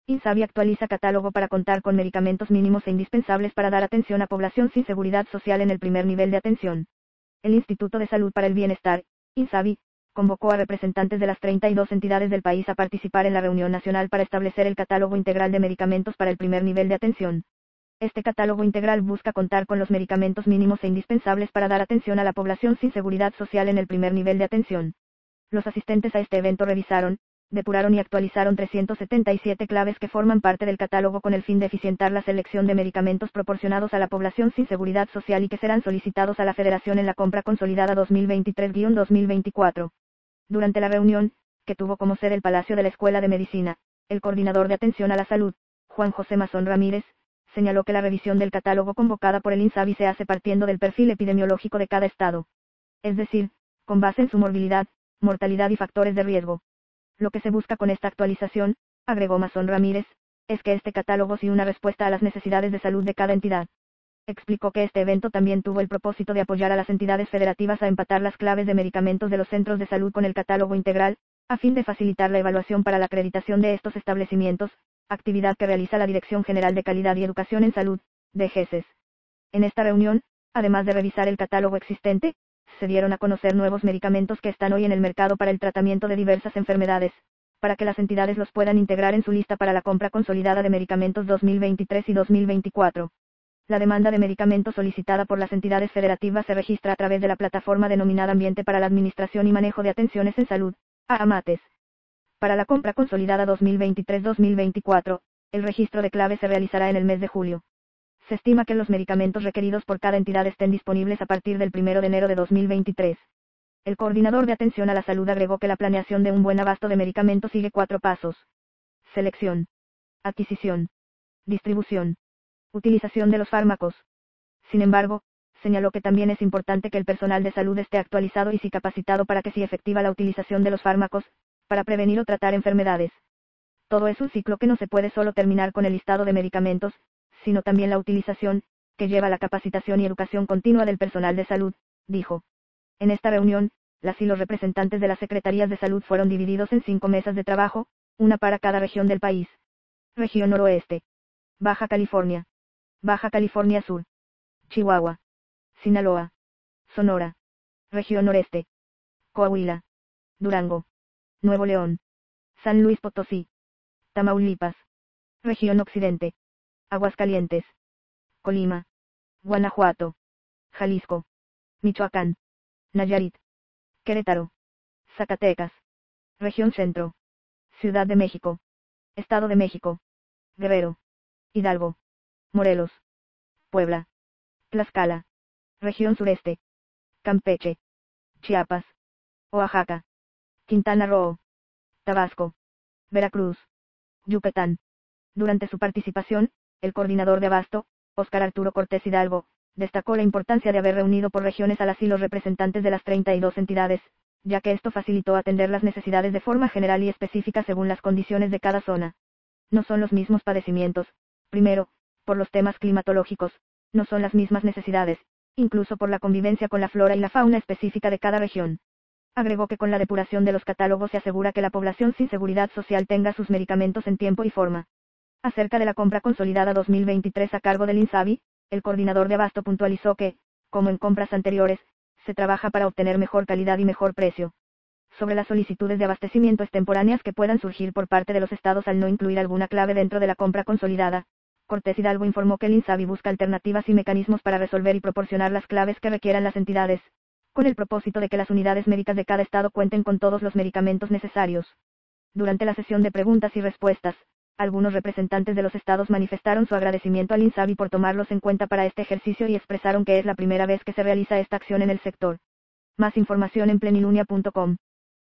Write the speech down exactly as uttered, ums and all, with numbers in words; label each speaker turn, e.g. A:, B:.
A: INSABI actualiza catálogo para contar con medicamentos mínimos e indispensables para dar atención a población sin seguridad social en el primer nivel de atención. El Instituto de Salud para el Bienestar, INSABI, convocó a representantes de las treinta y dos entidades del país a participar en la reunión nacional para establecer el catálogo integral de medicamentos para el primer nivel de atención. Este catálogo integral busca contar con los medicamentos mínimos e indispensables para dar atención a la población sin seguridad social en el primer nivel de atención. Los asistentes a este evento revisaron, depuraron y actualizaron trescientas setenta y siete claves que forman parte del catálogo con el fin de eficientar la selección de medicamentos proporcionados a la población sin seguridad social y que serán solicitados a la Federación en la compra consolidada dos mil veintitrés a dos mil veinticuatro. Durante la reunión, que tuvo como sede el Palacio de la Escuela de Medicina, el coordinador de atención a la salud, Juan José Mazón Ramírez, señaló que la revisión del catálogo convocada por el INSABI se hace partiendo del perfil epidemiológico de cada estado. Es decir, con base en su morbilidad, mortalidad y factores de riesgo. Lo que se busca con esta actualización, agregó Mazón Ramírez, es que este catálogo sea una respuesta a las necesidades de salud de cada entidad. Explicó que este evento también tuvo el propósito de apoyar a las entidades federativas a empatar las claves de medicamentos de los centros de salud con el catálogo integral, a fin de facilitar la evaluación para la acreditación de estos establecimientos, actividad que realiza la Dirección General de Calidad y Educación en Salud, D G E S. En esta reunión, además de revisar el catálogo existente, se dieron a conocer nuevos medicamentos que están hoy en el mercado para el tratamiento de diversas enfermedades, para que las entidades los puedan integrar en su lista para la compra consolidada de medicamentos dos mil veintitrés y dos mil veinticuatro. La demanda de medicamentos solicitada por las entidades federativas se registra a través de la plataforma denominada Ambiente para la Administración y Manejo de Atenciones en Salud, AAMATES. Para la compra consolidada dos mil veintitrés a dos mil veinticuatro, el registro de claves se realizará en el mes de julio. Se estima que los medicamentos requeridos por cada entidad estén disponibles a partir del primero de enero de dos mil veintitrés. El coordinador de atención a la salud agregó que la planeación de un buen abasto de medicamentos sigue cuatro pasos. Selección. Adquisición. Distribución. Utilización de los fármacos. Sin embargo, señaló que también es importante que el personal de salud esté actualizado y sí capacitado para que sea efectiva la utilización de los fármacos, para prevenir o tratar enfermedades. Todo es un ciclo que no se puede solo terminar con el listado de medicamentos, sino también la utilización, que lleva a la capacitación y educación continua del personal de salud, dijo. En esta reunión, las y los representantes de las Secretarías de Salud fueron divididos en cinco mesas de trabajo, una para cada región del país. Región Noroeste. Baja California. Baja California Sur. Chihuahua. Sinaloa. Sonora. Región Noreste. Coahuila. Durango. Nuevo León. San Luis Potosí. Tamaulipas. Región Occidente. Aguascalientes. Colima. Guanajuato. Jalisco. Michoacán. Nayarit. Querétaro. Zacatecas. Región Centro. Ciudad de México. Estado de México. Guerrero. Hidalgo. Morelos. Puebla. Tlaxcala. Región Sureste. Campeche. Chiapas. Oaxaca. Quintana Roo. Tabasco. Veracruz. Yucatán. Durante su participación, el coordinador de abasto, Óscar Arturo Cortés Hidalgo, destacó la importancia de haber reunido por regiones a las y los representantes de las treinta y dos entidades, ya que esto facilitó atender las necesidades de forma general y específica según las condiciones de cada zona. No son los mismos padecimientos. Primero, por los temas climatológicos, no son las mismas necesidades, incluso por la convivencia con la flora y la fauna específica de cada región. Agregó que con la depuración de los catálogos se asegura que la población sin seguridad social tenga sus medicamentos en tiempo y forma. Acerca de la compra consolidada dos mil veintitrés a cargo del INSABI, el coordinador de abasto puntualizó que, como en compras anteriores, se trabaja para obtener mejor calidad y mejor precio. Sobre las solicitudes de abastecimiento extemporáneas que puedan surgir por parte de los estados al no incluir alguna clave dentro de la compra consolidada, Cortés Hidalgo informó que el INSABI busca alternativas y mecanismos para resolver y proporcionar las claves que requieran las entidades, con el propósito de que las unidades médicas de cada estado cuenten con todos los medicamentos necesarios. Durante la sesión de preguntas y respuestas, algunos representantes de los estados manifestaron su agradecimiento al INSABI por tomarlos en cuenta para este ejercicio y expresaron que es la primera vez que se realiza esta acción en el sector. Más información en plenilunia punto com.